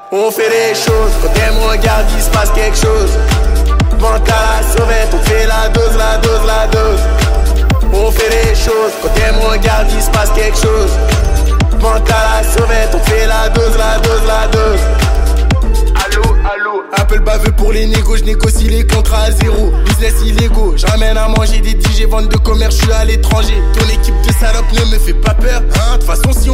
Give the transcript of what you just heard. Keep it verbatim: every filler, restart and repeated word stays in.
On fait les choses, quand elle me regarde, il se passe quelque chose. Vente à la sauvette, on fait la dose, la dose, la dose. On fait les choses, quand elle me regarde, il se passe quelque chose. Vente à la sauvette, on fait la dose, la dose, la dose. Allô, allô. Appel baveux pour les négos, je négocie les contrats à zéro. Business illégaux, je ramène à manger des D J, vente de commerce, je suis à l'étranger. Ton équipe de salopes ne me fait pas peur, hein. De toute façon, si